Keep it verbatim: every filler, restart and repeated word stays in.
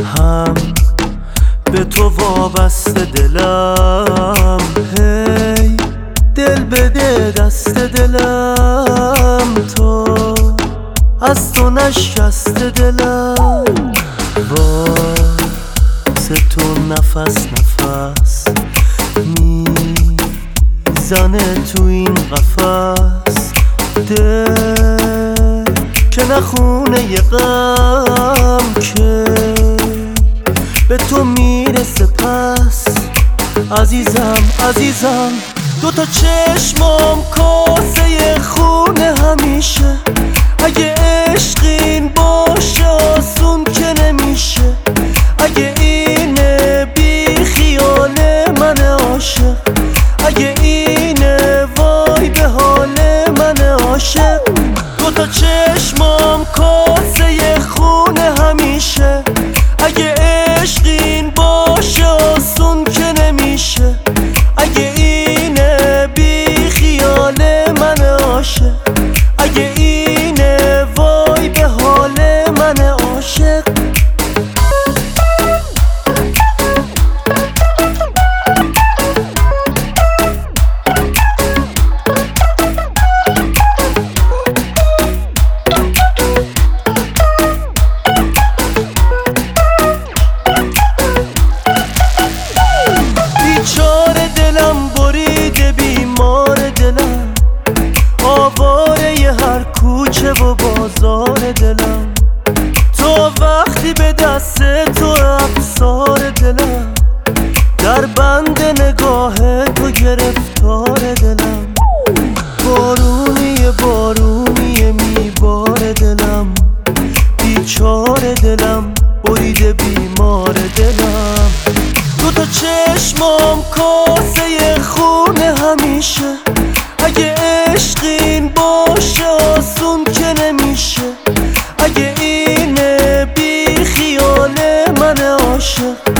هم به تو وابسته دلم، هی دل بده دست دلم، تو از تو نشکسته دلم، واسه تو نفس نفس میزنه تو این قفس، دل که نخونه ی غم که به تو میرسه پس. عزیزم عزیزم دوتا چشمام کاسه خونه همیشه، اگه عشق این باشه آسون که نمیشه، اگه اینه بی خیال من عاشق، اگه اینه وای به حال من عاشق. دوتا چشمام کاسه خونه همیشه، اگه عشق این باشه آسون که نمیشه، اگه اینه بی خیال من عاشق، اگه اینه وای به حال من عاشق. بیچاره دلم بریده بیمار دلم، آواره ی هر کوچه و بازار دلم، تو وقتی به دست تو افسار دلم، در بند نگاه تو گرفتار دلم، بارونی بارونی میبار دلم، بیچاره دلم بریده بیمار دلم. دوتا چشمام کاسه خونه همیشه، اگه عشق این باشه آسون که نمیشه، اگه اینه بی خیال من عاشق،